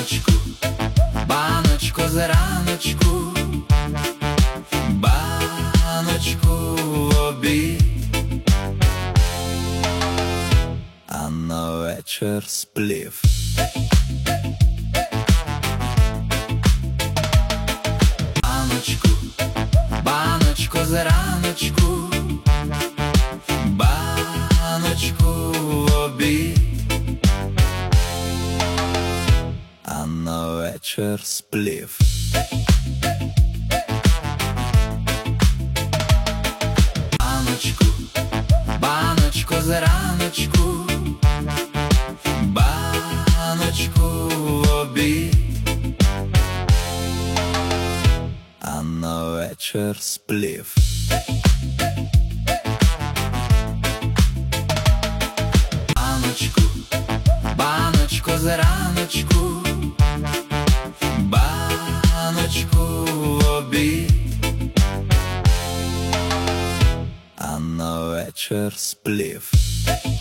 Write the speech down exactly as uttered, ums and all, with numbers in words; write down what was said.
Баночку, баночку зраночку, баночку в обід, а на вечір сплів. Баночку, баночку зраночку, баночку в обід, а на вечір сплів. Баночку, баночку зраночку, баночку в обід, а на вечір сплів. Баночку, баночку зраночку, баночку в обід, а на вечір сплів.